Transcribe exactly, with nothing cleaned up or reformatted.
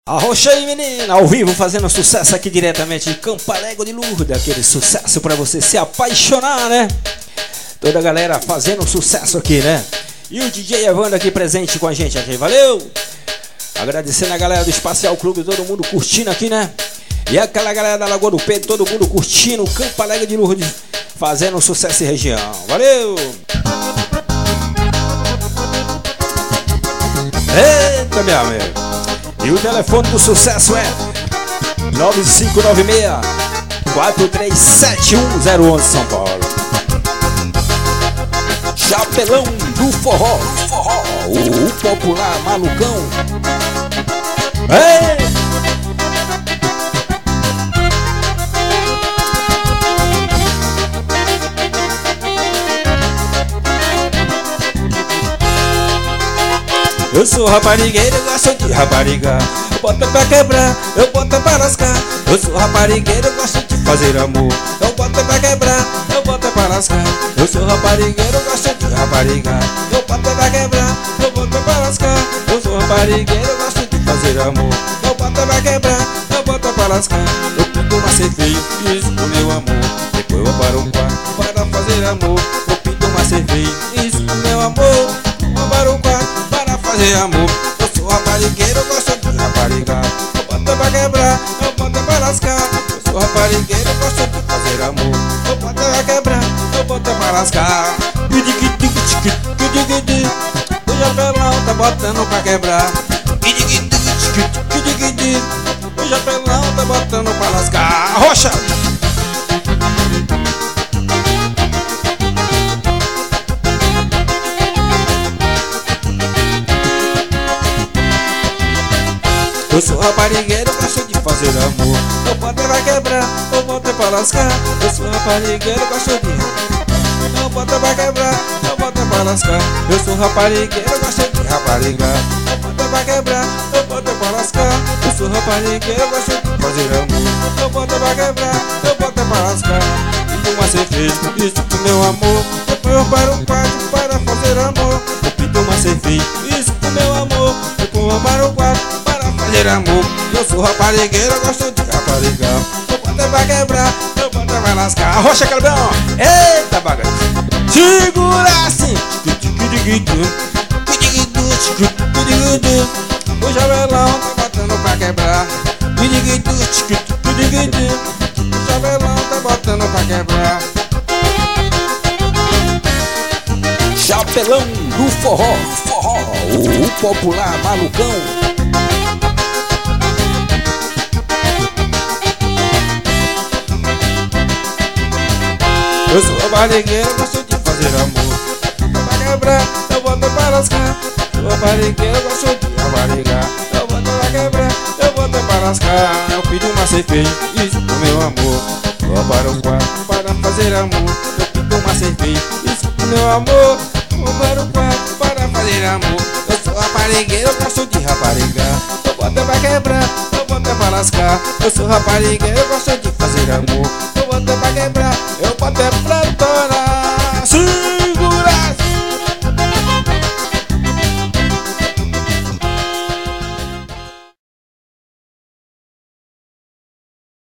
Arrocha aí, menina, ao vivo fazendo sucesso aqui diretamente de Campo Alegre de Lourdes. Aquele sucesso pra você se apaixonar, né? Toda a galera fazendo sucesso aqui, né? E o D J Evandro aqui presente com a gente aqui, valeu! Agradecendo a galera do Espacial Clube, todo mundo curtindo aqui, né? E aquela galera da Lagoa do Pedro, todo mundo curtindo Campo Alegre de Lourdes, fazendo sucesso em região, valeu! Eita, meu amigo! E o telefone do sucesso é nove cinco nove seis, quatro três sete um zero um São Paulo. Chapelão do forró, forró, o popular malucão. Ei! Eu sou raparigueiro, eu gosto de rapariga. Eu boto pra quebrar, eu boto pra lascar. Eu sou raparigueiro, eu gosto de fazer amor. Eu boto pra quebrar, eu boto pra lascar. Eu sou raparigueiro, eu gosto de rapariga. Eu boto pra quebrar, eu boto pra lascar. Eu sou raparigueiro, eu gosto de fazer amor. Eu boto pra quebrar, eu boto pra lascar. Eu pinto uma cerveja, isso pro meu amor. Depois eu paro um quarto para fazer amor. Eu pinto uma cerveja, isso pro meu amor. Eu paro um quarto fazer amor. Eu sou raparigueiro, eu gosto de rapariga. Eu boto pra quebrar, eu boto pra lascar. Eu sou raparigueiro, eu gosto de fazer amor. Eu boto pra quebrar, eu boto pra lascar. O chapelão tá botando pra quebrar. O chapelão tá botando pra lascar. Rocha! Eu sou raparigueiro, gosto de fazer amor. Eu boto pra quebrar, eu boto pra lascar. Eu sou raparigueiro, gosto de... Eu boto pra quebrar, eu boto pra lascar. Eu sou raparigueiro, gosto de rapariga. Eu boto pra quebrar, eu boto pra lascar. Eu sou raparigueiro, gosto de fazer amor. Eu boto pra quebrar, eu boto pra lascar. Pinto uma cerveja, isso pro meu amor. Depois eu paro um quarto para fazer amor. Eu pinto uma cerveja, isso pro meu amor. Depois eu paro um quarto fazer amor. Eu sou raparigueiro, eu gosto de rapariga. Eu boto pra quebrar, eu boto pra lascar. Rocha Calvão, eita bagaça. Segura assim. O chapelão tá botando pra quebrar. O chapelão tá botando pra quebrar. Chapelão do forró, forró, o popular malucão. Eu sou raparigueiro, gosto de fazer amor. Eu boto pra quebrar, eu boto pra lascar. Eu sou raparigueiro, gosto de rapariga. Eu boto pra quebrar, eu boto pra lascar. Eu pido uma cerveja, isso pro meu amor. Eu paro o quarto para fazer amor. Eu pido uma cerveja, isso pro meu amor. Eu paro o quarto para fazer amor. Eu sou raparigueiro, gosto de rapariga. Eu boto pra quebrar, eu boto pra lascar. Eu sou raparigueiro, gosto de fazer amor. Eu boto pra quebrar, eu boto pra